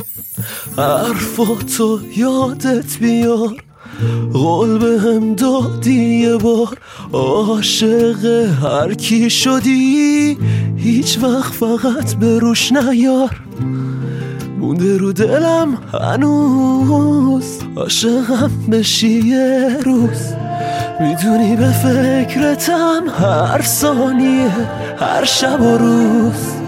حرفاتو یادت بیار، قول بهم دادی یه بار، عاشق هر کی شدی هیچ وقت فقط به روش نیار. مونده رو دلم هنوز عاشقم بشی یه روز، میدونی به فکرتم هر ثانیه هر شب و روز.